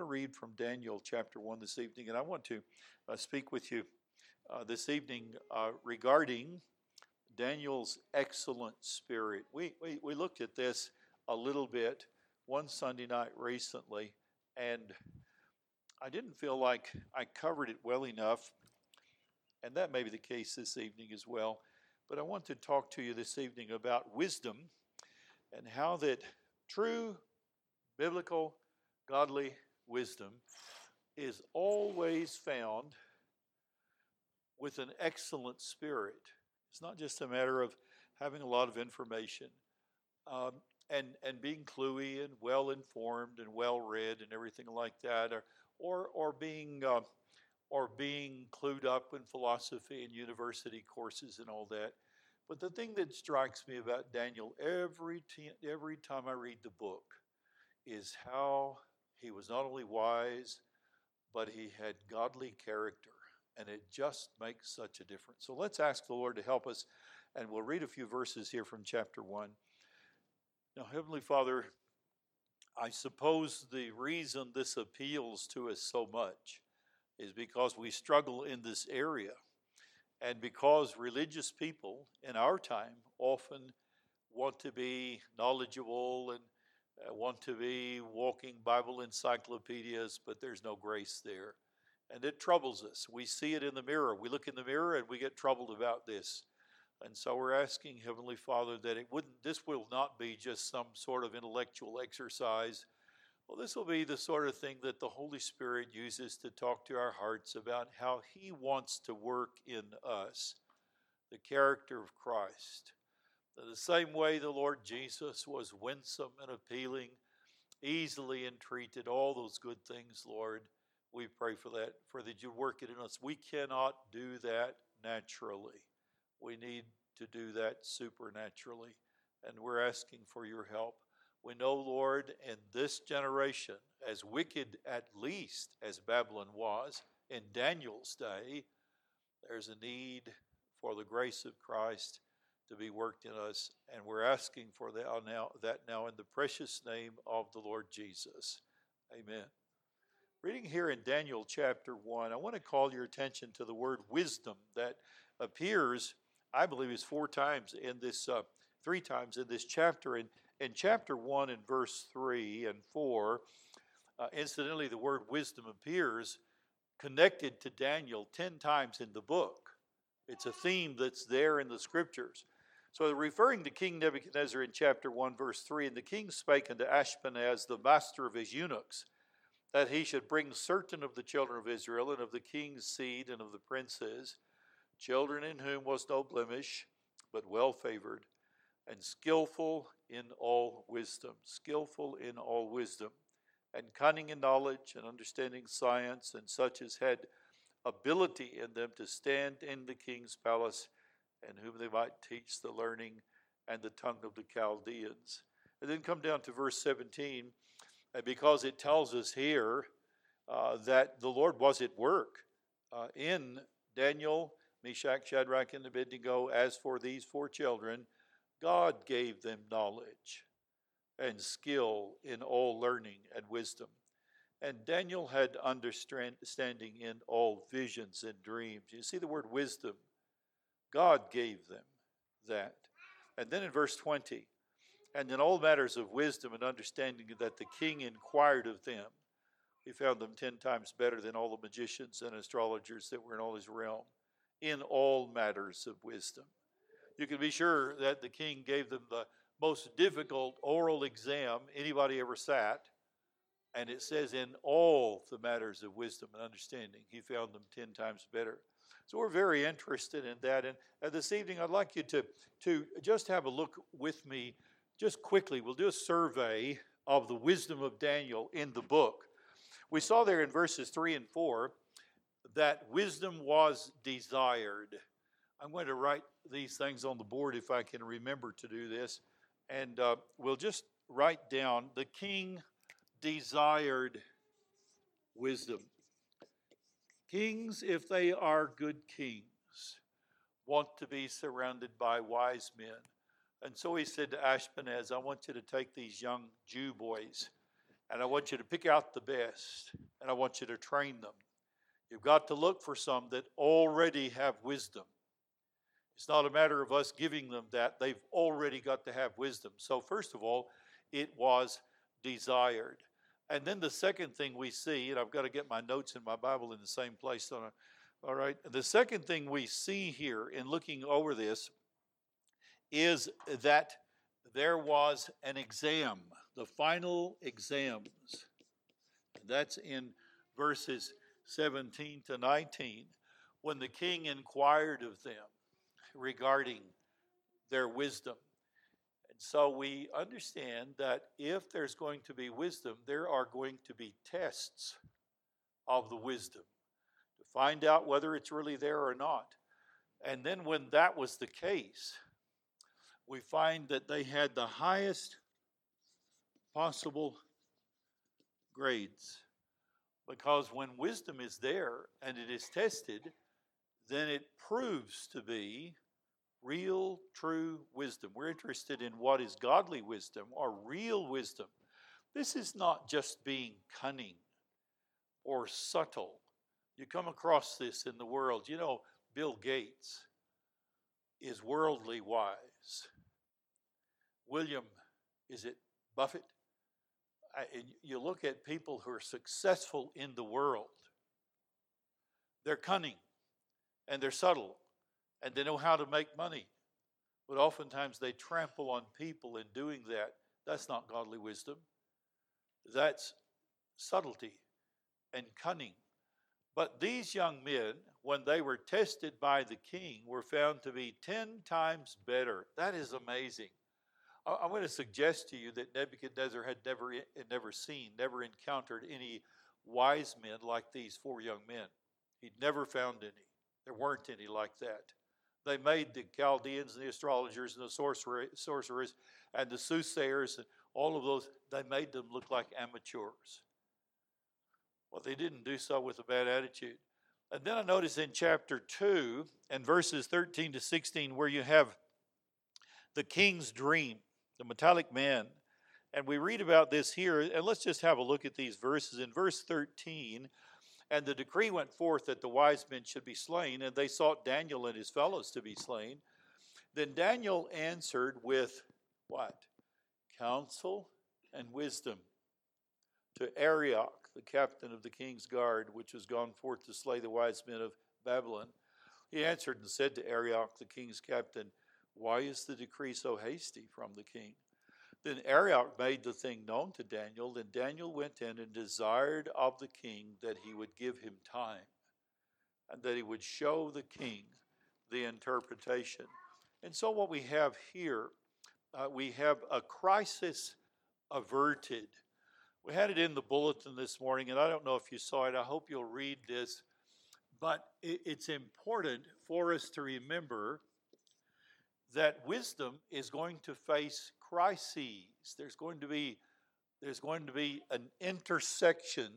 to read from Daniel chapter 1 this evening, and I want to speak with you this evening regarding Daniel's excellent spirit. We looked at this a little bit one Sunday night recently, and I didn't feel like I covered it well enough, and that may be the case this evening as well. But I want to talk to you this evening about wisdom and how that true biblical godly wisdom is always found with an excellent spirit. It's not just a matter of having a lot of information and being cluey and well informed and well read and everything like that, or being clued up in philosophy and university courses and all that. But the thing that strikes me about Daniel every time I read the book is how he was not only wise, but he had godly character. And it just makes such a difference. So let's ask the Lord to help us, and we'll read a few verses here from chapter 1. Now, Heavenly Father, I suppose the reason this appeals to us so much is because we struggle in this area, and because religious people in our time often want to be knowledgeable and want to be walking Bible encyclopedias, but there's no grace there. And it troubles us. We see it in the mirror. We look in the mirror and we get troubled about this. And so we're asking Heavenly Father that this will not be just some sort of intellectual exercise. Well, this will be the sort of thing that the Holy Spirit uses to talk to our hearts about how He wants to work in us, the character of Christ. The same way the Lord Jesus was winsome and appealing, easily entreated, all those good things, Lord, we pray for that you work it in us. We cannot do that naturally. We need to do that supernaturally, and we're asking for your help. We know, Lord, in this generation, as wicked at least as Babylon was in Daniel's day, there's a need for the grace of Christ to be worked in us, and we're asking for that now in the precious name of the Lord Jesus. Amen. Reading here in Daniel chapter 1, I want to call your attention to the word wisdom that appears, I believe, is three times in this chapter. In chapter 1 and verse 3 and 4, incidentally, the word wisdom appears connected to Daniel 10 times in the book. It's a theme that's there in the scriptures. So referring to King Nebuchadnezzar in chapter 1, verse 3, and the king spake unto Ashpenaz, the master of his eunuchs, that he should bring certain of the children of Israel, and of the king's seed, and of the princes, children in whom was no blemish, but well favored, and skillful in all wisdom, and cunning in knowledge, and understanding science, and such as had ability in them to stand in the king's palace, and whom they might teach the learning and the tongue of the Chaldeans. And then come down to verse 17, because it tells us here that the Lord was at work in Daniel, Meshach, Shadrach, and Abednego. As for these 4 children, God gave them knowledge and skill in all learning and wisdom. And Daniel had understanding in all visions and dreams. You see the word wisdom. God gave them that. And then in verse 20, and in all matters of wisdom and understanding that the king inquired of them, he found them 10 times better than all the magicians and astrologers that were in all his realm, in all matters of wisdom. You can be sure that the king gave them the most difficult oral exam anybody ever sat, and it says in all the matters of wisdom and understanding, he found them 10 times better. So we're very interested in that, and this evening I'd like you to just have a look with me. Just quickly, we'll do a survey of the wisdom of Daniel in the book. We saw there in verses 3 and 4 that wisdom was desired. I'm going to write these things on the board if I can remember to do this. And we'll just write down the king desired wisdom. Kings, if they are good kings, want to be surrounded by wise men. And so he said to Ashpenaz, I want you to take these young Jew boys And I want you to pick out the best, and I want you to train them. You've got to look for some that already have wisdom. It's not a matter of us giving them that. They've already got to have wisdom. So first of all, it was desired. And then the second thing we see, and I've got to get my notes in my Bible in the same place, don't I? All right. The second thing we see here in looking over this is that there was an exam, the final exams. That's in verses 17 to 19, when the king inquired of them regarding their wisdom. And so we understand that if there's going to be wisdom, there are going to be tests of the wisdom to find out whether it's really there or not. And then when that was the case, we find that they had the highest possible grades. Because when wisdom is there and it is tested, then it proves to be real, true wisdom. We're interested in what is godly wisdom or real wisdom. This is not just being cunning or subtle. You come across this in the world. You know, Bill Gates is worldly wise. William, is it Buffett? You look at people who are successful in the world. They're cunning and they're subtle and they know how to make money. But oftentimes they trample on people in doing that. That's not godly wisdom. That's subtlety and cunning. But these young men, when they were tested by the king, were found to be 10 times better. That is amazing. I'm going to suggest to you that Nebuchadnezzar had never encountered any wise men like these 4 young men. He'd never found any. There weren't any like that. They made the Chaldeans and the astrologers and the sorcerers and the soothsayers and all of those, they made them look like amateurs. Well, they didn't do so with a bad attitude. And then I notice in chapter 2 and verses 13 to 16 where you have the king's dream, the metallic man. And we read about this here, and let's just have a look at these verses. In verse 13, and the decree went forth that the wise men should be slain, and they sought Daniel and his fellows to be slain. Then Daniel answered with what? Counsel and wisdom to Arioch, the captain of the king's guard, which was gone forth to slay the wise men of Babylon. He answered and said to Arioch, the king's captain, why is the decree so hasty from the king? Then Arioch made the thing known to Daniel. Then Daniel went in and desired of the king that he would give him time and that he would show the king the interpretation. And so what we have here, we have a crisis averted. We had it in the bulletin this morning, and I don't know if you saw it. I hope you'll read this. But it's important for us to remember that wisdom is going to face crises. There's going to be an intersection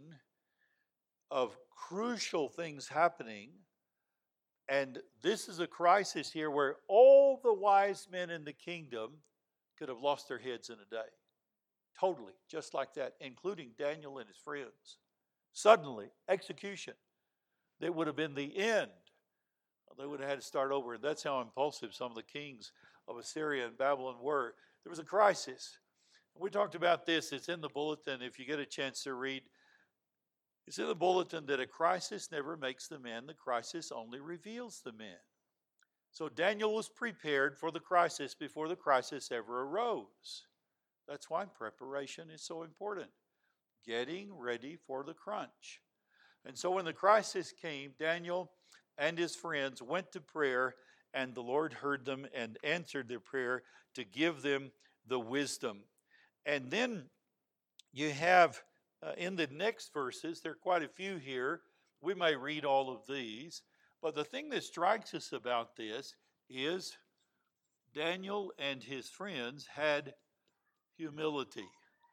of crucial things happening. And this is a crisis here where all the wise men in the kingdom could have lost their heads in a day. Totally, just like that, including Daniel and his friends. Suddenly, execution. That would have been the end. They would have had to start over. And that's how impulsive some of the kings of Assyria and Babylon were. There was a crisis. We talked about this. It's in the bulletin if you get a chance to read. It's in the bulletin that a crisis never makes the man. The crisis only reveals the man. So Daniel was prepared for the crisis before the crisis ever arose. That's why preparation is so important. Getting ready for the crunch. And so when the crisis came, Daniel and his friends went to prayer, and the Lord heard them and answered their prayer to give them the wisdom. And then you have in the next verses, there are quite a few here. We may read all of these, but the thing that strikes us about this is Daniel and his friends had humility.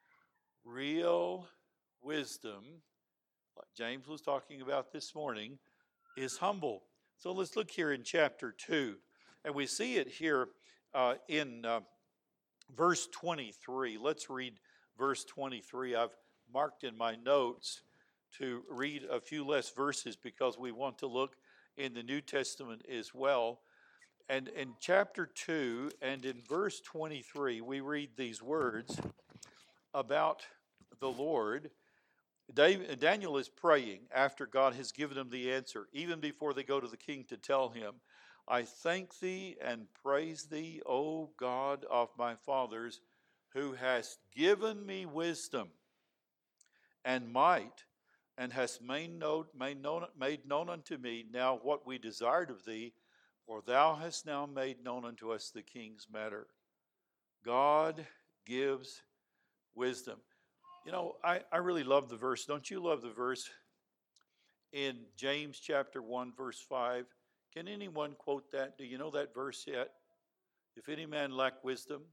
Real wisdom, like James was talking about this morning, is humble. So let's look here in chapter 2. And we see it here in verse 23. Let's read verse 23. I've marked in my notes to read a few less verses because we want to look in the New Testament as well. And in chapter 2 and in verse 23, we read these words about the Lord. Daniel is praying after God has given him the answer, even before they go to the king to tell him, I thank thee and praise thee, O God of my fathers, who hast given me wisdom and might, and hast made known unto me now what we desired of thee, for thou hast now made known unto us the king's matter. God gives wisdom. You know, I really love the verse. Don't you love the verse in James chapter 1, verse 5? Can anyone quote that? Do you know that verse yet? If any man lack wisdom,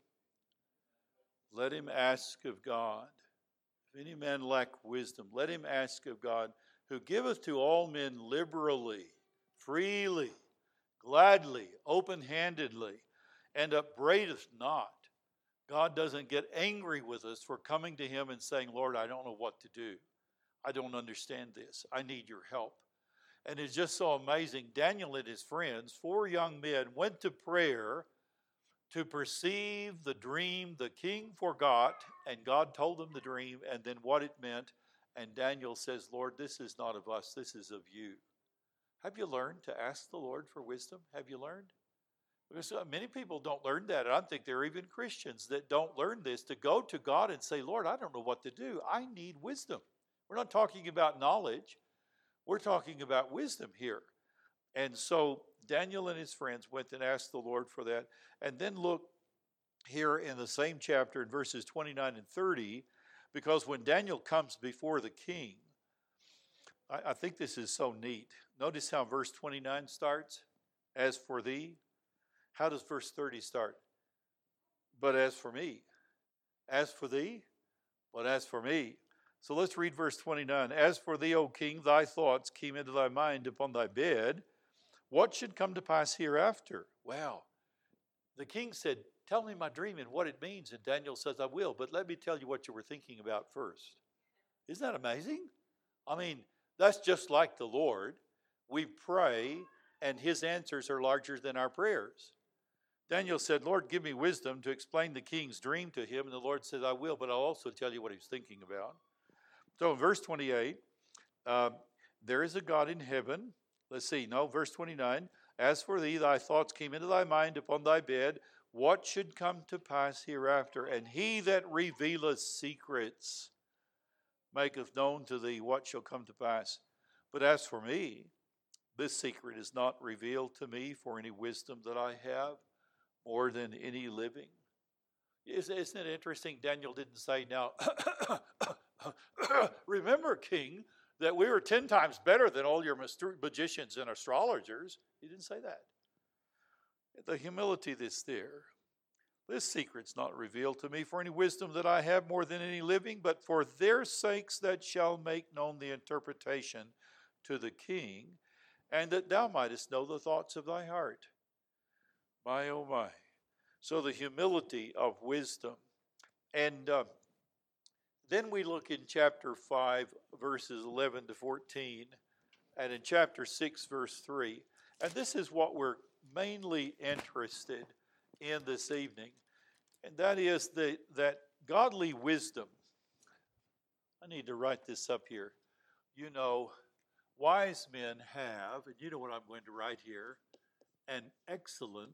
let him ask of God. If any man lack wisdom, let him ask of God, who giveth to all men liberally, freely, gladly, open-handedly, and upbraideth not. God doesn't get angry with us for coming to him and saying, Lord, I don't know what to do. I don't understand this. I need your help. And it's just so amazing. Daniel and his friends, 4 young men, went to prayer to perceive the dream the king forgot, and God told them the dream and then what it meant. And Daniel says, Lord, this is not of us, this is of you. Have you learned to ask the Lord for wisdom? Have you learned? Because many people don't learn that. I think there are even Christians that don't learn this, to go to God and say, Lord, I don't know what to do. I need wisdom. We're not talking about knowledge. We're talking about wisdom here. And so Daniel and his friends went and asked the Lord for that. And then look here in the same chapter in verses 29 and 30, because when Daniel comes before the king, I think this is so neat. Notice how verse 29 starts. As for thee. How does verse 30 start? But as for me. As for thee, but as for me. So let's read verse 29. As for thee, O king, thy thoughts came into thy mind upon thy bed. What should come to pass hereafter? Wow. The king said, tell me my dream and what it means. And Daniel says, I will, but let me tell you what you were thinking about first. Isn't that amazing? I mean, that's just like the Lord. We pray, and his answers are larger than our prayers. Daniel said, Lord, give me wisdom to explain the king's dream to him. And the Lord said, I will, but I'll also tell you what he's thinking about. So in verse 28, there is a God in heaven. Let's see, no, verse 29. As for thee, thy thoughts came into thy mind upon thy bed. What should come to pass hereafter? And he that revealeth secrets maketh known to thee what shall come to pass. But as for me, this secret is not revealed to me for any wisdom that I have, more than any living. Isn't it interesting? Daniel didn't say, now, remember, king, that we were 10 times better than all your magicians and astrologers. He didn't say that. The humility that's there. This secret's not revealed to me for any wisdom that I have more than any living, but for their sakes that shall make known the interpretation to the king, and that thou mightest know the thoughts of thy heart. My, oh my. So the humility of wisdom. And then we look in chapter 5, verses 11 to 14, and in chapter 6, verse 3. And this is what we're mainly interested in this evening. And that is that godly wisdom. I need to write this up here. You know, wise men have, and you know what I'm going to write here, an excellent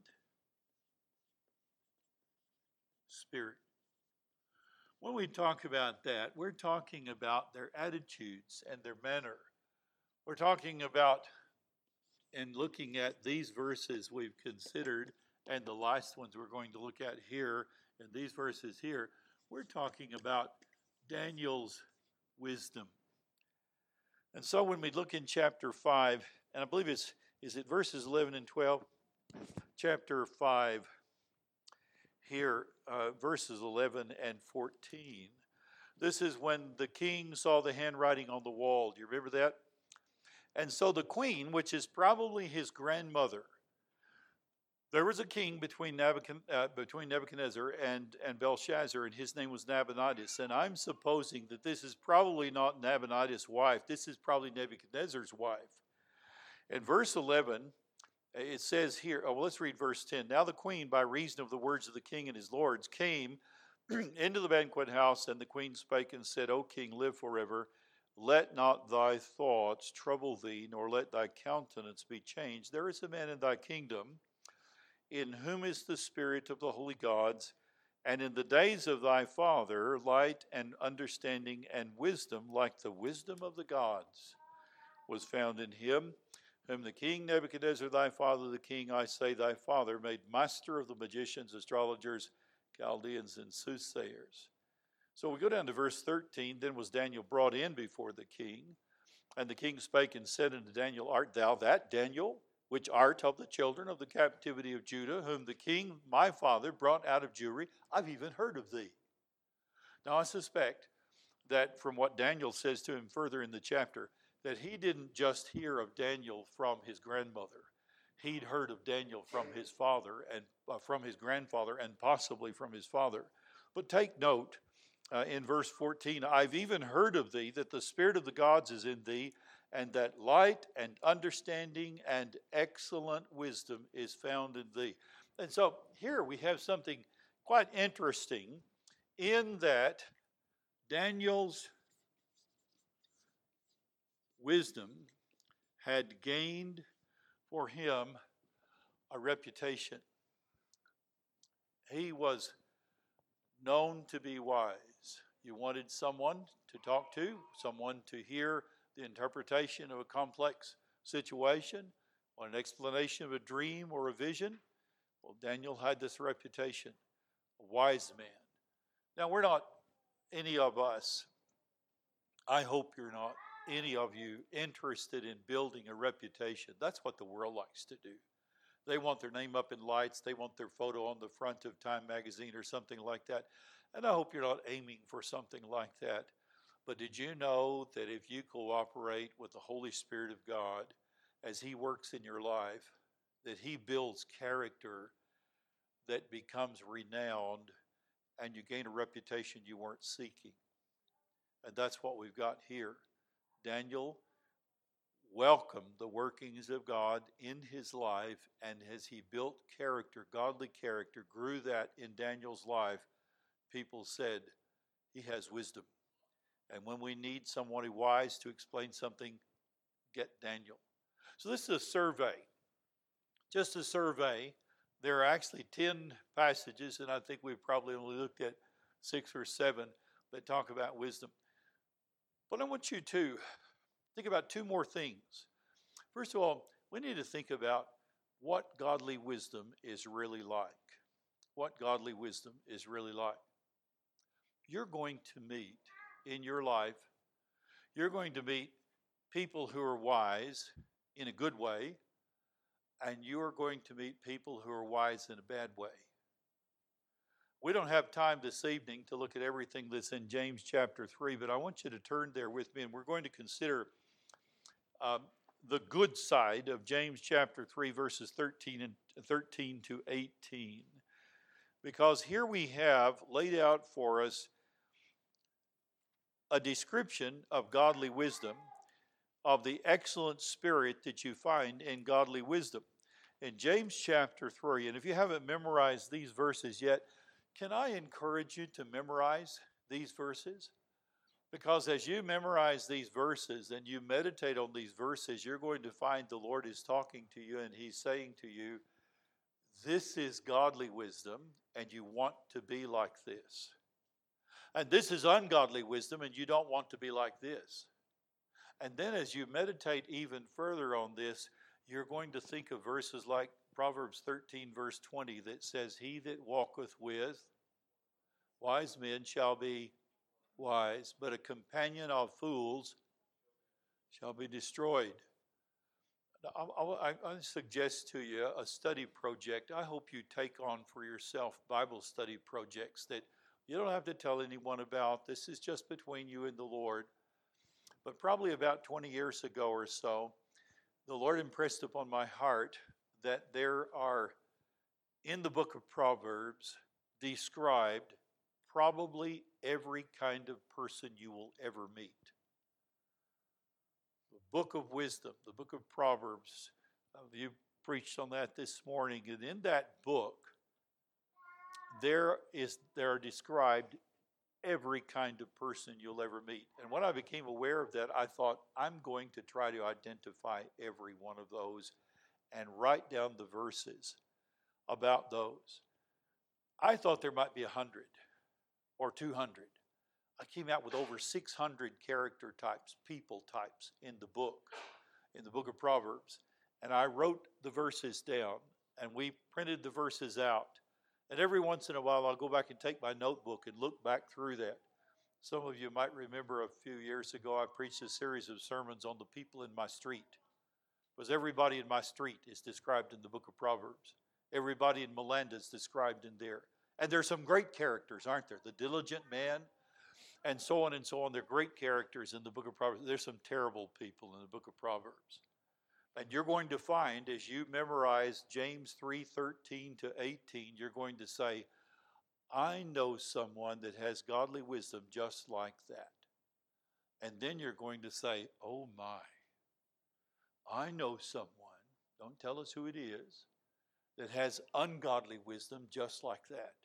spirit. When we talk about that, we're talking about their attitudes and their manner. We're talking about, and looking at these verses we've considered, and the last ones we're going to look at here, and these verses here, we're talking about Daniel's wisdom. And so when we look in chapter 5, and I believe is it verses 11 and 12? Chapter 5, here, verses 11 and 14. This is when the king saw the handwriting on the wall. Do you remember that? And so the queen, which is probably his grandmother, There was a king between Nebuchadnezzar and Belshazzar, and his name was Nabonidus. And I'm supposing that this is probably not Nabonidus' wife. This is probably Nebuchadnezzar's wife. In verse 11, it says here, let's read verse 10. Now the queen, by reason of the words of the king and his lords, came into the banquet house, and the queen spake and said, O king, live forever. Let not thy thoughts trouble thee, nor let thy countenance be changed. There is a man in thy kingdom, in whom is the spirit of the holy gods, and in the days of thy father light and understanding and wisdom, like the wisdom of the gods, was found in him, whom the king Nebuchadnezzar thy father, the king, I say thy father, made master of the magicians, astrologers, Chaldeans, and soothsayers. So we go down to verse 13. Then was Daniel brought in before the king, and the king spake and said unto Daniel, Art thou that Daniel, which art of the children of the captivity of Judah, whom the king my father brought out of Jewry? I've even heard of thee. Now I suspect that from what Daniel says to him further in the chapter, that he didn't just hear of Daniel from his grandmother. He'd heard of Daniel from his father and from his grandfather and possibly from his father. But take note in verse 14, I've even heard of thee, that the spirit of the gods is in thee, and that light and understanding and excellent wisdom is found in thee. And so here we have something quite interesting in that Daniel's wisdom had gained for him a reputation. He was known to be wise. You wanted someone to talk to, someone to hear the interpretation of a complex situation, or an explanation of a dream or a vision. Well, Daniel had this reputation, a wise man. Now, we're not, any of us, I hope you're not, any of you, interested in building a reputation. That's what the world likes to do. They want their name up in lights. They want their photo on the front of Time magazine or something like that. And I hope you're not aiming for something like that. But did you know that if you cooperate with the Holy Spirit of God as He works in your life, that He builds character that becomes renowned, and you gain a reputation you weren't seeking? And that's what we've got here. Daniel welcomed the workings of God in his life, and as he built character, godly character, grew that in Daniel's life, people said, he has wisdom. And when we need someone wise to explain something, get Daniel. So this is a survey. Just a survey. There are actually 10 passages, and I think we've probably only looked at 6 or 7 that talk about wisdom. But I want you to think about 2 more things. First of all, we need to think about what godly wisdom is really like. What godly wisdom is really like. You're going to meet in your life, you're going to meet people who are wise in a good way, and you are going to meet people who are wise in a bad way. We don't have time this evening to look at everything that's in James chapter 3, but I want you to turn there with me, and we're going to consider the good side of James chapter 3, verses 13 to 18. Because here we have laid out for us a description of godly wisdom, of the excellent spirit that you find in godly wisdom. In James chapter 3, and if you haven't memorized these verses yet, can I encourage you to memorize these verses? Because as you memorize these verses and you meditate on these verses, you're going to find the Lord is talking to you and He's saying to you, this is godly wisdom and you want to be like this. And this is ungodly wisdom and you don't want to be like this. And then as you meditate even further on this, you're going to think of verses like Proverbs 13 verse 20 that says, he that walketh with wise men shall be wise, but a companion of fools shall be destroyed. I suggest to you a study project. I hope you take on for yourself Bible study projects that you don't have to tell anyone about. This is just between you and the Lord. But probably about 20 years ago or so, the Lord impressed upon my heart that there are in the book of Proverbs described probably every kind of person you will ever meet. The book of wisdom, the book of Proverbs, you preached on that this morning, and in that book there are described every kind of person you'll ever meet. And when I became aware of that, I thought, I'm going to try to identify every one of those and write down the verses about those. I thought there might be 100 or 200. I came out with over 600 character types, people types in the book of Proverbs. And I wrote the verses down, and we printed the verses out. And every once in a while, I'll go back and take my notebook and look back through that. Some of you might remember a few years ago, I preached a series of sermons on the people in my street. Because everybody in my street is described in the book of Proverbs. Everybody in Melanda is described in there. And there's some great characters, aren't there? The diligent man, and so on and so on. They're great characters in the book of Proverbs. There's some terrible people in the book of Proverbs. And you're going to find, as you memorize James 3:13 to 18, you're going to say, I know someone that has godly wisdom just like that. And then you're going to say, oh my, I know someone, don't tell us who it is, that has ungodly wisdom just like that.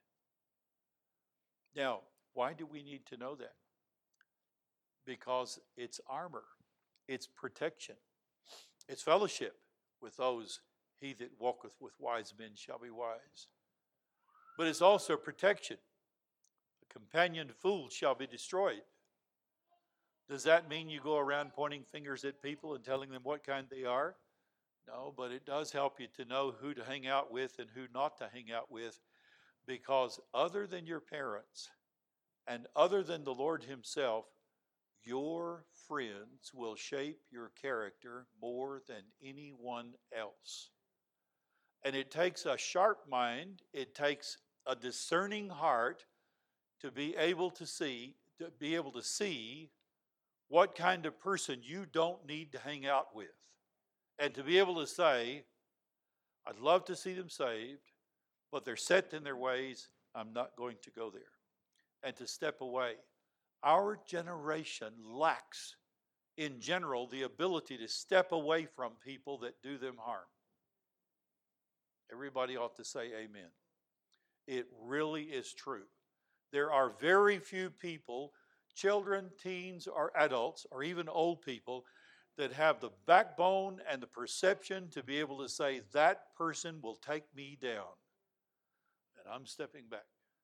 Now, why do we need to know that? Because it's armor, it's protection. It's fellowship with those, he that walketh with wise men shall be wise. But it's also protection. A companion fool shall be destroyed. Does that mean you go around pointing fingers at people and telling them what kind they are? No, but it does help you to know who to hang out with and who not to hang out with, because other than your parents and other than the Lord himself, your friends will shape your character more than anyone else. And it takes a sharp mind, it takes a discerning heart to be able to see what kind of person you don't need to hang out with. And to be able to say, I'd love to see them saved, but they're set in their ways, I'm not going to go there. And to step away. Our generation lacks, in general, the ability to step away from people that do them harm. Everybody ought to say amen. It really is true. There are very few people, children, teens, or adults, or even old people, that have the backbone and the perception to be able to say, that person will take me down, and I'm stepping back.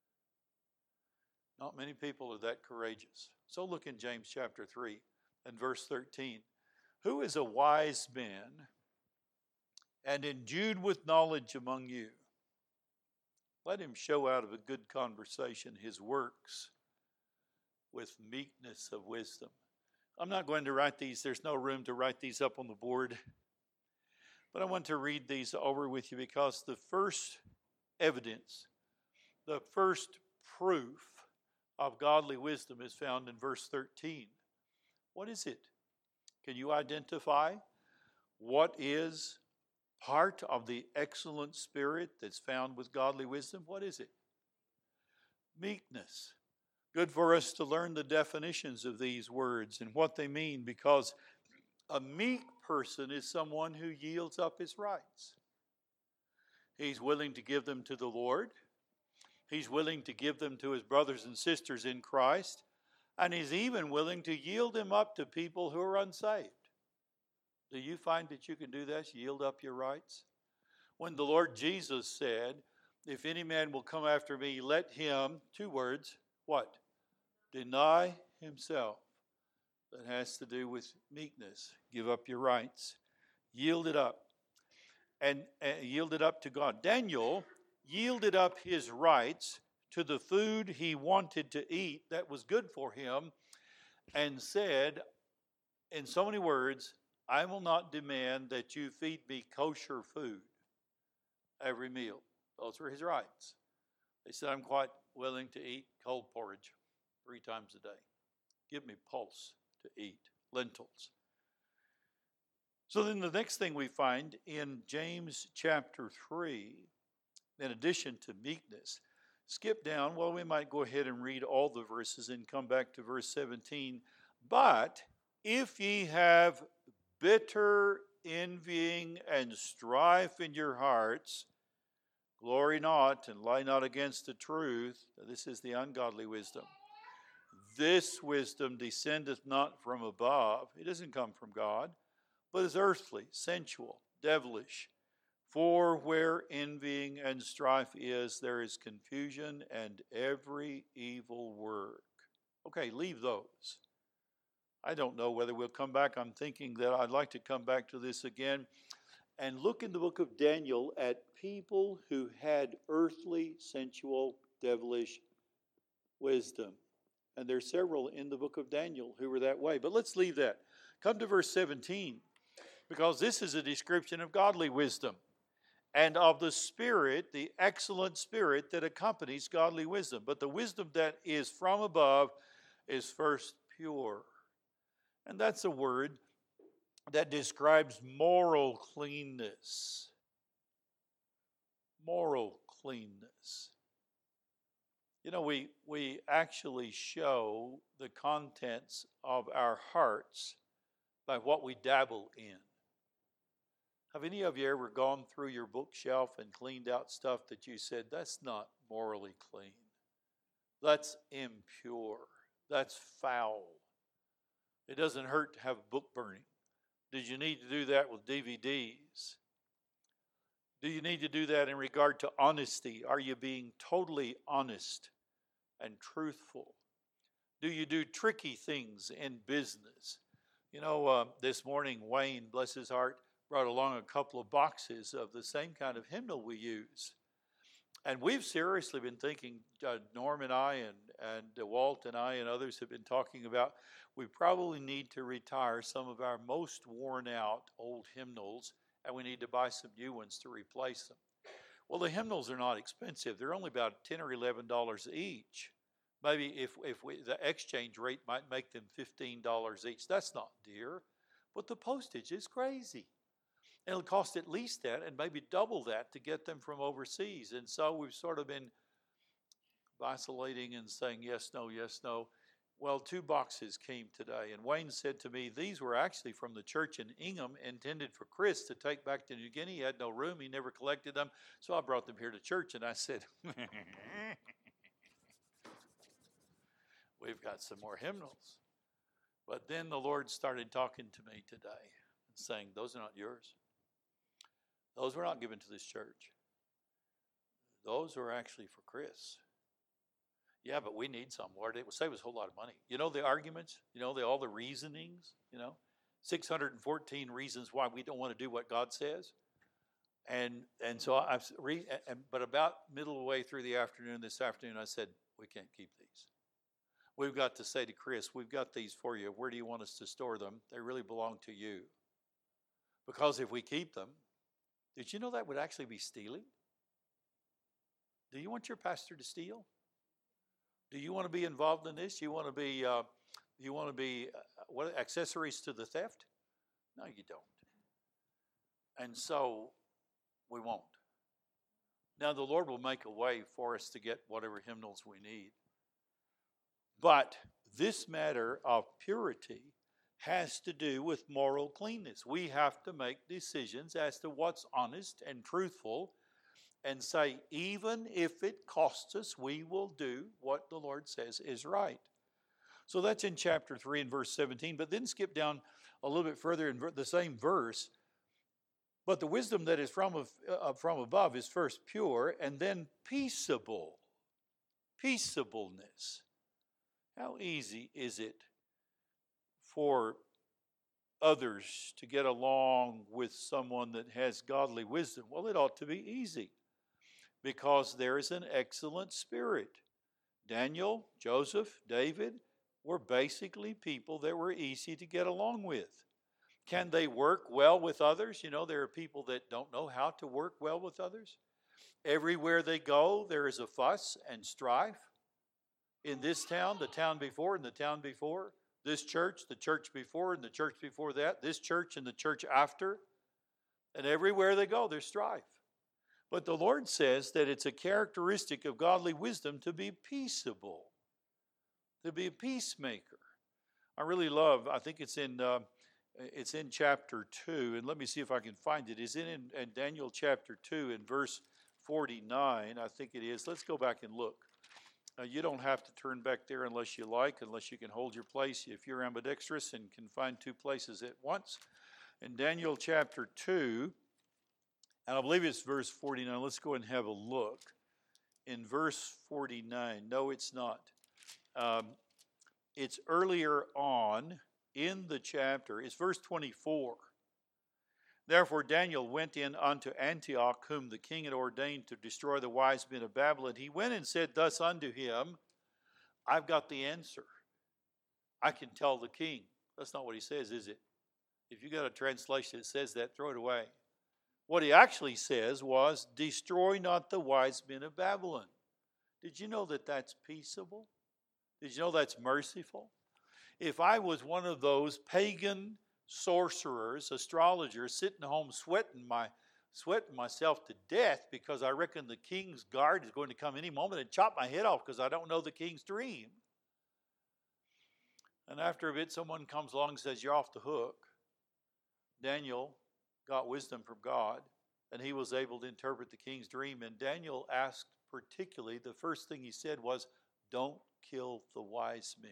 Not many people are that courageous. So look in James chapter 3 and verse 13. Who is a wise man and endued with knowledge among you? Let him show out of a good conversation his works with meekness of wisdom. I'm not going to write these. There's no room to write these up on the board. But I want to read these over with you because the first evidence, the first proof of godly wisdom is found in verse 13. What is it? Can you identify what is part of the excellent spirit that's found with godly wisdom? What is it? Meekness. Good for us to learn the definitions of these words and what they mean, because a meek person is someone who yields up his rights. He's willing to give them to the Lord. He's willing to give them to his brothers and sisters in Christ. And he's even willing to yield them up to people who are unsaved. Do you find that you can do that? Yield up your rights? When the Lord Jesus said, if any man will come after me, let him, 2 words, what? Deny himself. That has to do with meekness. Give up your rights. Yield it up. And yield it up to God. Daniel yielded up his rights to the food he wanted to eat that was good for him, and said, in so many words, I will not demand that you feed me kosher food every meal. Those were his rights. He said, I'm quite willing to eat cold porridge 3 times a day. Give me pulse to eat, lentils. So then the next thing we find in James chapter 3 in addition to meekness. Skip down. Well, we might go ahead and read all the verses and come back to verse 17. But if ye have bitter envying and strife in your hearts, glory not and lie not against the truth. This is the ungodly wisdom. This wisdom descendeth not from above. It doesn't come from God, but is earthly, sensual, devilish. For where envying and strife is, there is confusion and every evil work. Okay, leave those. I don't know whether we'll come back. I'm thinking that I'd like to come back to this again and look in the book of Daniel at people who had earthly, sensual, devilish wisdom. And there's several in the book of Daniel who were that way. But let's leave that. Come to verse 17, because this is a description of godly wisdom and of the Spirit, the excellent Spirit that accompanies godly wisdom. But the wisdom that is from above is first pure. And that's a word that describes moral cleanness. Moral cleanness. You know, we actually show the contents of our hearts by what we dabble in. Have any of you ever gone through your bookshelf and cleaned out stuff that you said, that's not morally clean, that's impure, that's foul? It doesn't hurt to have book burning. Did you need to do that with DVDs? Do you need to do that in regard to honesty? Are you being totally honest and truthful? Do you do tricky things in business? You know, this morning, Wayne, bless his heart, brought along a couple of boxes of the same kind of hymnal we use. And we've seriously been thinking, Norm and I and Walt and I and others have been talking about, we probably need to retire some of our most worn out old hymnals, and we need to buy some new ones to replace them. Well, the hymnals are not expensive. They're only about $10 or $11 each. Maybe if the exchange rate might make them $15 each. That's not dear, but the postage is crazy. And it'll cost at least that and maybe double that to get them from overseas. And so we've sort of been vacillating and saying yes, no, yes, no. Well, 2 boxes came today, and Wayne said to me, these were actually from the church in Ingham, intended for Chris to take back to New Guinea. He had no room. He never collected them. So I brought them here to church, and I said, we've got some more hymnals. But then the Lord started talking to me today and saying, those are not yours. Those were not given to this church. Those are actually for Chris. Yeah, but we need some, Lord. It will save us a whole lot of money. You know the arguments? You know all the reasonings? 614 reasons why we don't want to do what God says. And so but about middle of the way through the afternoon, this afternoon, I said, we can't keep these. We've got to say to Chris, we've got these for you. Where do you want us to store them? They really belong to you. Because if we keep them, did you know that would actually be stealing? Do you want your pastor to steal? Do you want to be involved in this? You want to be what accessories to the theft? No, you don't. And so we won't. Now the Lord will make a way for us to get whatever hymnals we need. But this matter of purity has to do with moral cleanness. We have to make decisions as to what's honest and truthful and say, even if it costs us, we will do what the Lord says is right. So that's in chapter 3 and verse 17. But then skip down a little bit further in the same verse. But the wisdom that is from above is first pure and then peaceable. Peaceableness. How easy is it for others to get along with someone that has godly wisdom? Well, it ought to be easy because there is an excellent spirit. Daniel, Joseph, David were basically people that were easy to get along with. Can they work well with others? There are people that don't know how to work well with others. Everywhere they go, there is a fuss and strife. In this town, the town before, and the town before. This church, the church before, and the church before that. This church and the church after. And everywhere they go, there's strife. But the Lord says that it's a characteristic of godly wisdom to be peaceable, to be a peacemaker. I really love, I think it's in chapter 2, and let me see if I can find it. It's in Daniel chapter 2 in verse 49, I think it is. Let's go back and look. You don't have to turn back there unless you like, unless you can hold your place. If you're ambidextrous and can find two places at once. In Daniel chapter 2, and I believe it's verse 49. Let's go and have a look. In verse 49, no, it's not. It's earlier on in the chapter. It's verse 24. Therefore Daniel went in unto Antioch, whom the king had ordained to destroy the wise men of Babylon. He went and said thus unto him, I've got the answer. I can tell the king. That's not what he says, is it? If you got a translation that says that, throw it away. What he actually says was, destroy not the wise men of Babylon. Did you know that that's peaceable? Did you know that's merciful? If I was one of those pagan sorcerers, astrologers, sitting home sweating myself to death because I reckon the king's guard is going to come any moment and chop my head off because I don't know the king's dream. And after a bit, someone comes along and says, you're off the hook. Daniel got wisdom from God, and he was able to interpret the king's dream. And Daniel asked particularly, the first thing he said was, don't kill the wise men.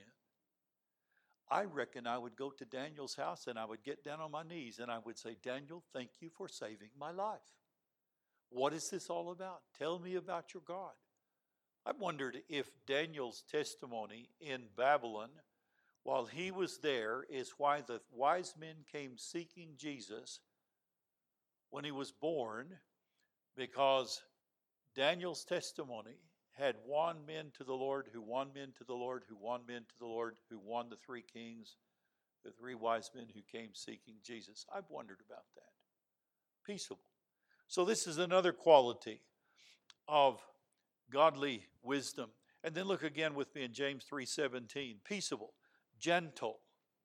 I reckon I would go to Daniel's house and I would get down on my knees and I would say, Daniel, thank you for saving my life. What is this all about? Tell me about your God. I wondered if Daniel's testimony in Babylon, while he was there, is why the wise men came seeking Jesus when he was born, because Daniel's testimony had won men to the Lord, who won men to the Lord, who won men to the Lord, who won the three kings, the three wise men who came seeking Jesus. I've wondered about that. Peaceable. So this is another quality of godly wisdom. And then look again with me in James 3:17. Peaceable, gentle,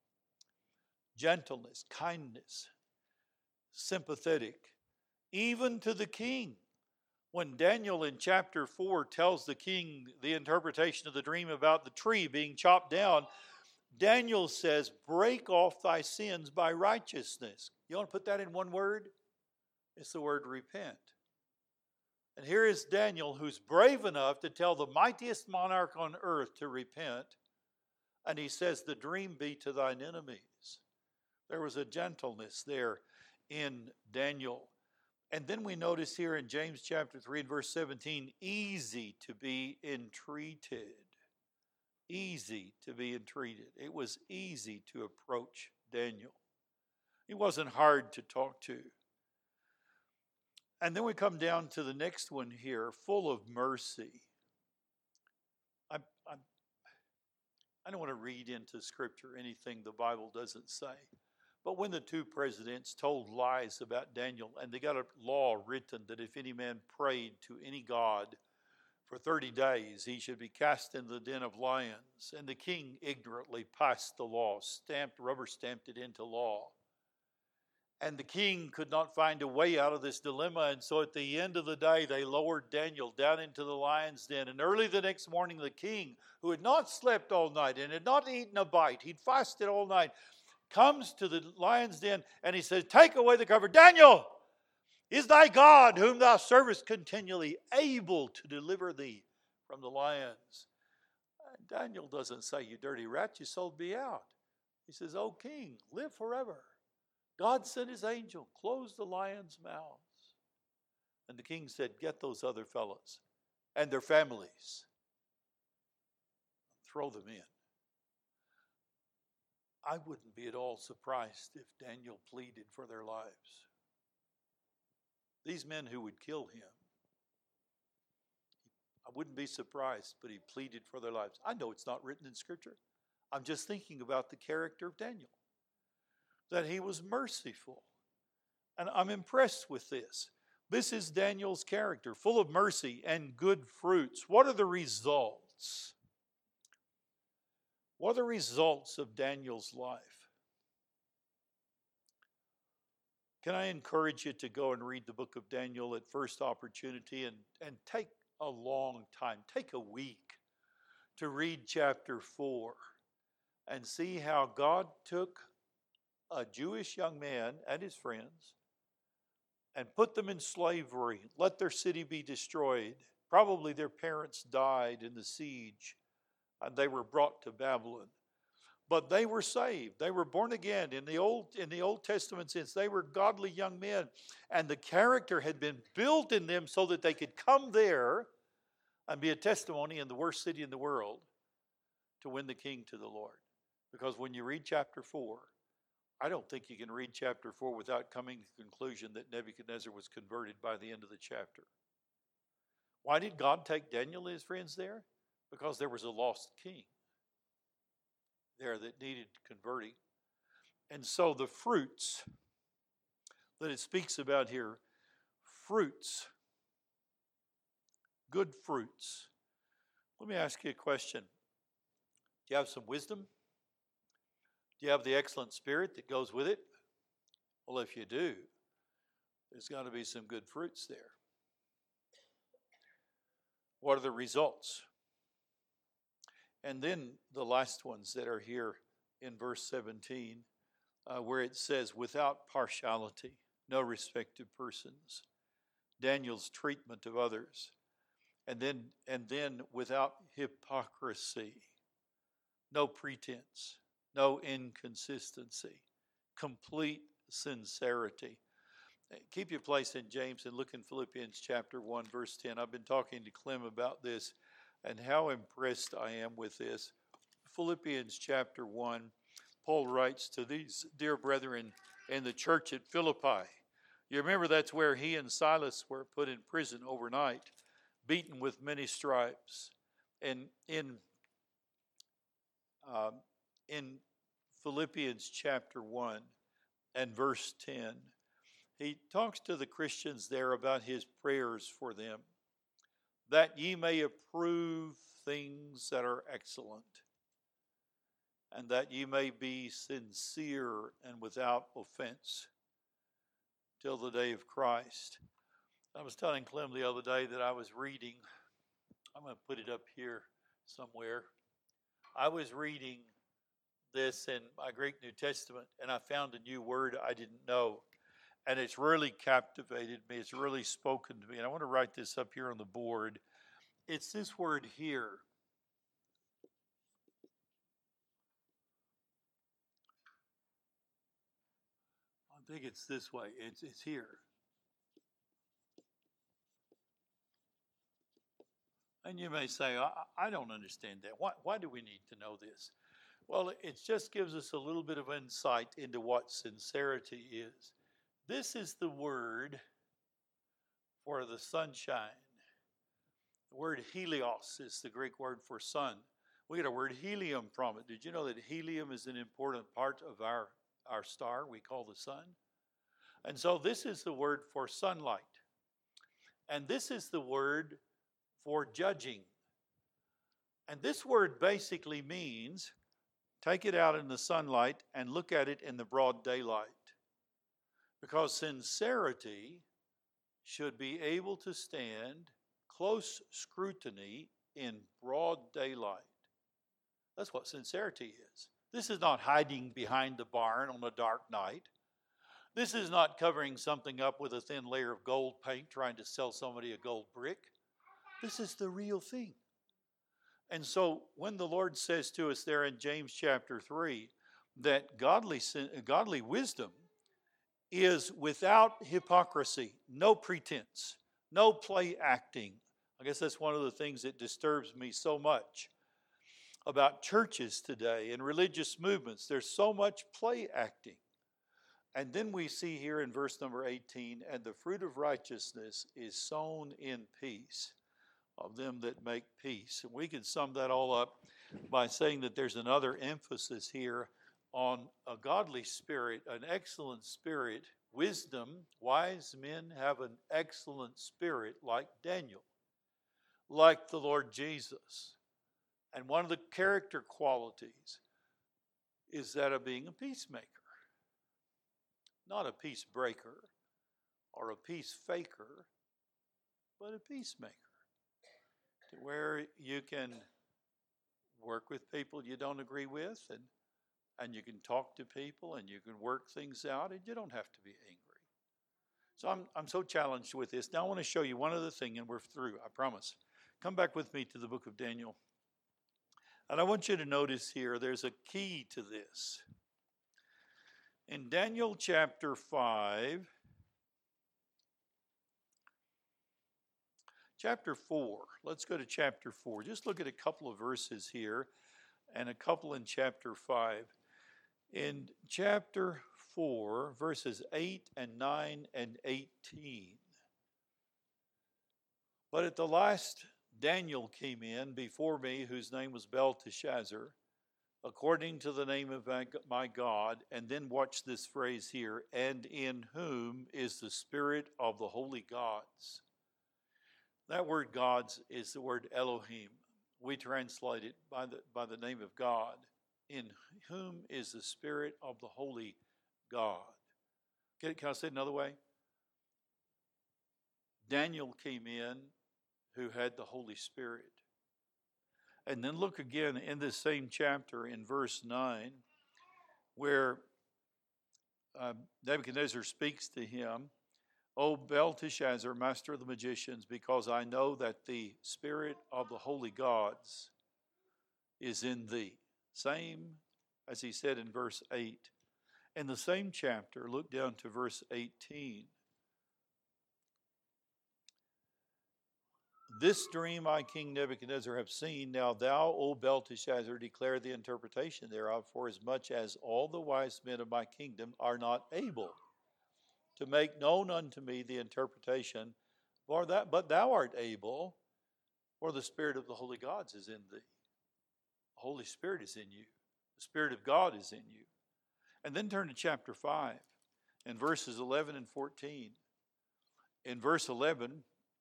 gentleness, kindness, sympathetic, even to the king. When Daniel in chapter 4 tells the king the interpretation of the dream about the tree being chopped down, Daniel says, break off thy sins by righteousness. You want to put that in one word? It's the word repent. And here is Daniel, who's brave enough to tell the mightiest monarch on earth to repent. And he says, the dream be to thine enemies. There was a gentleness there in Daniel. And then we notice here in James chapter 3 and verse 17, easy to be entreated. Easy to be entreated. It was easy to approach Daniel. He wasn't hard to talk to. And then we come down to the next one here, full of mercy. I don't want to read into Scripture anything the Bible doesn't say. But when the two presidents told lies about Daniel, and they got a law written that if any man prayed to any god for 30 days, he should be cast into the den of lions. And the king ignorantly passed the law, rubber stamped it into law. And the king could not find a way out of this dilemma. And so at the end of the day, they lowered Daniel down into the lion's den. And early the next morning, the king, who had not slept all night and had not eaten a bite, he'd fasted all night, comes to the lion's den and he says, take away the cover. Daniel, is thy God, whom thou servest continually, able to deliver thee from the lions? And Daniel doesn't say, you dirty rat, you sold me out. He says, O king, live forever. God sent his angel, closed the lions' mouths. And the king said, get those other fellows and their families, throw them in. I wouldn't be at all surprised if Daniel pleaded for their lives. These men who would kill him, I wouldn't be surprised, but he pleaded for their lives. I know it's not written in Scripture. I'm just thinking about the character of Daniel, that he was merciful. And I'm impressed with this. This is Daniel's character, full of mercy and good fruits. What are the results? What are the results of Daniel's life? Can I encourage you to go and read the book of Daniel at first opportunity and take a long time, take a week to read chapter 4 and see how God took a Jewish young man and his friends and put them in slavery, let their city be destroyed. Probably their parents died in the siege and they were brought to Babylon. But they were saved. They were born again. In the Old Testament sense, they were godly young men. And the character had been built in them so that they could come there and be a testimony in the worst city in the world to win the king to the Lord. Because when you read chapter 4, I don't think you can read chapter 4 without coming to the conclusion that Nebuchadnezzar was converted by the end of the chapter. Why did God take Daniel and his friends there? Because there was a lost king there that needed converting. And so the fruits that it speaks about here, fruits, good fruits. Let me ask you a question. Do you have some wisdom? Do you have the excellent spirit that goes with it? Well, if you do, there's got to be some good fruits there. What are the results? And then the last ones that are here in verse 17, where it says, without partiality, no respect of persons. Daniel's treatment of others. And then without hypocrisy, no pretense, no inconsistency, complete sincerity. Keep your place in James and look in Philippians chapter 1, verse 10. I've been talking to Clem about this and how impressed I am with this. Philippians chapter 1, Paul writes to these dear brethren in the church at Philippi. You remember that's where he and Silas were put in prison overnight, beaten with many stripes. And in Philippians chapter 1 and verse 10, he talks to the Christians there about his prayers for them, that ye may approve things that are excellent, and that ye may be sincere and without offense till the day of Christ. I was telling Clem the other day that I was reading, I'm going to put it up here somewhere. I was reading this in my Greek New Testament, and I found a new word I didn't know. And it's really captivated me. It's really spoken to me. And I want to write this up here on the board. It's this word here. I think it's this way. It's here. And you may say, I don't understand that. Why do we need to know this? Well, it just gives us a little bit of insight into what sincerity is. This is the word for the sunshine. The word helios is the Greek word for sun. We get a word helium from it. Did you know that helium is an important part of our star we call the sun? And so this is the word for sunlight. And this is the word for judging. And this word basically means take it out in the sunlight and look at it in the broad daylight. Because sincerity should be able to stand close scrutiny in broad daylight. That's what sincerity is. This is not hiding behind the barn on a dark night. This is not covering something up with a thin layer of gold paint trying to sell somebody a gold brick. This is the real thing. And so when the Lord says to us there in James chapter 3 that godly wisdom is without hypocrisy, no pretense, no play acting. I guess that's one of the things that disturbs me so much about churches today and religious movements. There's so much play acting. And then we see here in verse number 18, and the fruit of righteousness is sown in peace of them that make peace. And we can sum that all up by saying that there's another emphasis here on a godly spirit, an excellent spirit, wisdom. Wise men have an excellent spirit like Daniel, like the Lord Jesus. And one of the character qualities is that of being a peacemaker. not a peace breaker or a peace faker, but a peacemaker, to where you can work with people you don't agree with, and you can talk to people, and you can work things out, and you don't have to be angry. So I'm so challenged with this. Now I want to show you one other thing, and we're through, I promise. Come back with me to the book of Daniel. And I want you to notice here, there's a key to this. In Daniel chapter 5, chapter 4, let's go to chapter 4. Just look at a couple of verses here and a couple in chapter 5. In chapter 4, verses 8 and 9 and 18. But at the last, Daniel came in before me, whose name was Belteshazzar, according to the name of my God. And then watch this phrase here, and in whom is the spirit of the holy gods. That word gods is the word Elohim. We translate it by the name of God. In whom is the spirit of the holy God. Can I say it another way? Daniel came in who had the Holy Spirit. And then look again in this same chapter in verse 9, where Nebuchadnezzar speaks to him, O Belteshazzar, master of the magicians, because I know that the spirit of the holy gods is in thee. Same as he said in verse 8. In the same chapter, look down to verse 18. This dream I, King Nebuchadnezzar, have seen. Now thou, O Belteshazzar, declare the interpretation thereof, for as much as all the wise men of my kingdom are not able to make known unto me the interpretation, but thou art able, for the spirit of the holy gods is in thee. The Holy Spirit is in you. The Spirit of God is in you. And then turn to chapter 5 and verses 11 and 14. In verse 11,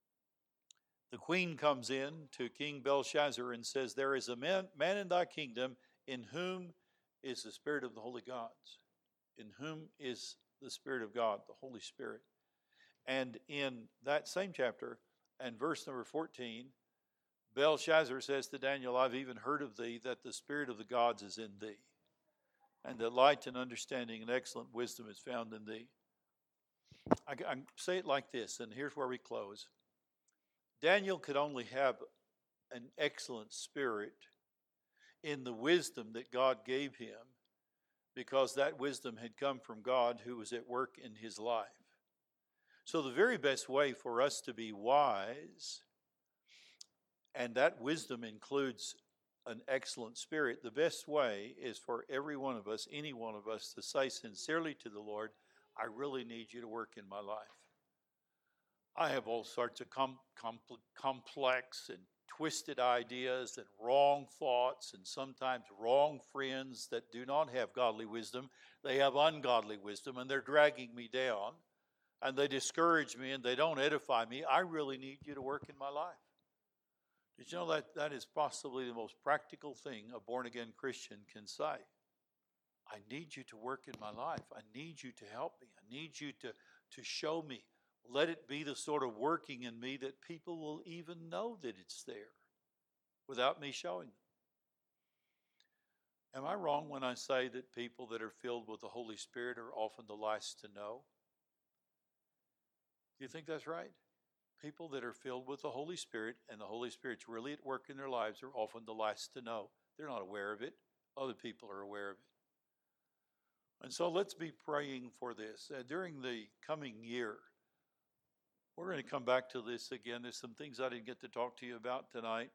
the queen comes in to King Belshazzar and says, there is a man in thy kingdom in whom is the Spirit of the holy gods. In whom is the Spirit of God, the Holy Spirit. And in that same chapter and verse number 14, Belshazzar says to Daniel, I've even heard of thee that the Spirit of the gods is in thee, and that light and understanding and excellent wisdom is found in thee. I say it like this, and here's where we close. Daniel could only have an excellent spirit in the wisdom that God gave him, because that wisdom had come from God who was at work in his life. So the very best way for us to be wise, and that wisdom includes an excellent spirit, the best way is for every one of us, any one of us, to say sincerely to the Lord, I really need you to work in my life. I have all sorts of complex and twisted ideas and wrong thoughts and sometimes wrong friends that do not have godly wisdom. They have ungodly wisdom, and they're dragging me down, and they discourage me, and they don't edify me. I really need you to work in my life. Did you know that that is possibly the most practical thing a born-again Christian can say? I need you to work in my life. I need you to help me. I need you to show me. Let it be the sort of working in me that people will even know that it's there without me showing them. Am I wrong when I say that people that are filled with the Holy Spirit are often the last to know? Do you think that's right? People that are filled with the Holy Spirit and the Holy Spirit's really at work in their lives are often the last to know. They're not aware of it. Other people are aware of it. And so let's be praying for this. During the coming year, we're going to come back to this again. There's some things I didn't get to talk to you about tonight.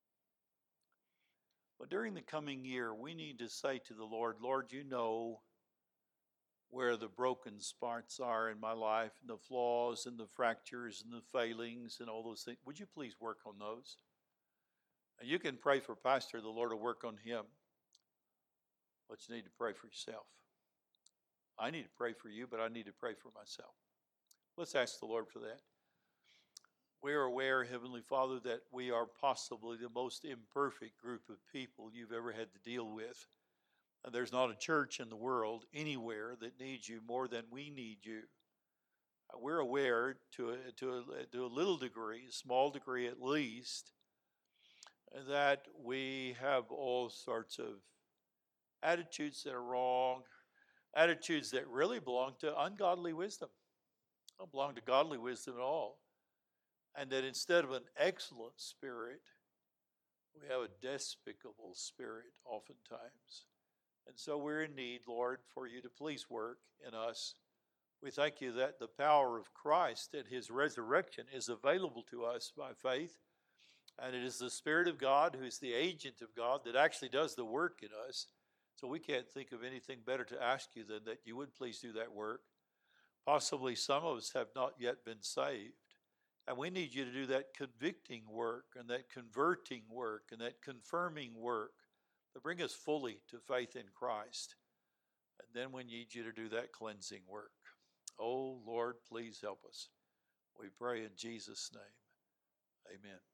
But during the coming year, we need to say to the Lord, Lord, you know where the broken spots are in my life, and the flaws and the fractures and the failings and all those things. Would you please work on those? And you can pray for Pastor, the Lord will work on him. But you need to pray for yourself. I need to pray for you, but I need to pray for myself. Let's ask the Lord for that. We are aware, Heavenly Father, that we are possibly the most imperfect group of people you've ever had to deal with. And there's not a church in the world anywhere that needs you more than we need you. We're aware to a little degree, a small degree at least, that we have all sorts of attitudes that are wrong, attitudes that really belong to ungodly wisdom, don't belong to godly wisdom at all. And that instead of an excellent spirit, we have a despicable spirit oftentimes. And so we're in need, Lord, for you to please work in us. We thank you that the power of Christ and his resurrection is available to us by faith. And it is the Spirit of God, who is the agent of God, that actually does the work in us. So we can't think of anything better to ask you than that you would please do that work. Possibly some of us have not yet been saved. And we need you to do that convicting work and that converting work and that confirming work to bring us fully to faith in Christ. And then we need you to do that cleansing work. Oh, Lord, please help us. We pray in Jesus' name. Amen.